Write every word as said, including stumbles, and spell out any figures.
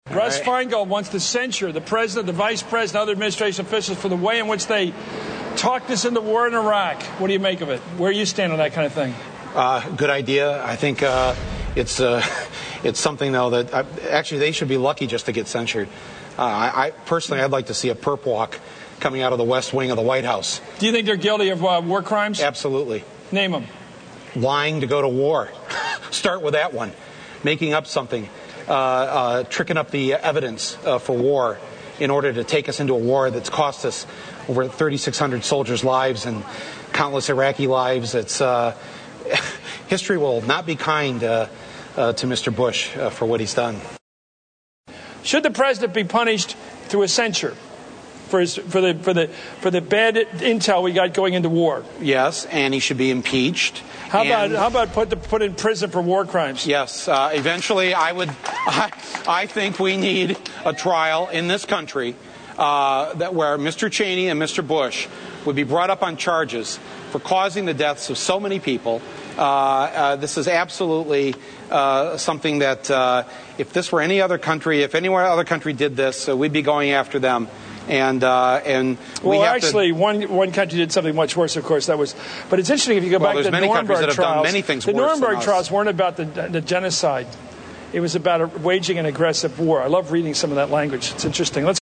Russ Feingold wants to censure the president, the vice president, other administration officials for the way in which they talked us into war in Iraq. What do you make of it? Where do you stand on that kind of thing? Uh, good idea. I think uh, it's uh, it's something, though, that uh, actually they should be lucky just to get censured. Uh, I, I personally, I'd like to see a perp walk coming out of the West Wing of the White House. Do you think they're guilty of uh, war crimes? Absolutely. Name them. Lying to go to war. Start with that one. Making up something. Uh, uh, tricking up the evidence uh, for war in order to take us into a war that's cost us over thirty-six hundred soldiers' lives and countless Iraqi lives. It's uh, history will not be kind uh, uh, to Mister Bush uh, for what he's done. Should the president be punished through a censure for his, for the for the for the bad intel we got going into war? Yes, and he should be impeached. How and, about how about put the, put in prison for war crimes? Yes, uh, eventually I would. I, I think we need a trial in this country uh, that where Mister Cheney and Mister Bush would be brought up on charges for causing the deaths of so many people. Uh, uh, this is absolutely uh, something that uh, if this were any other country, if any other country did this, uh, we'd be going after them. And uh, and we well, have actually, to, one one country did something much worse. Of course, that was. But it's interesting if you go well, back to the many Nuremberg that have trials. Done many things the worse Nuremberg than trials us. weren't about the, the genocide. It was about a, waging an aggressive war. I love reading some of that language. It's interesting. Let's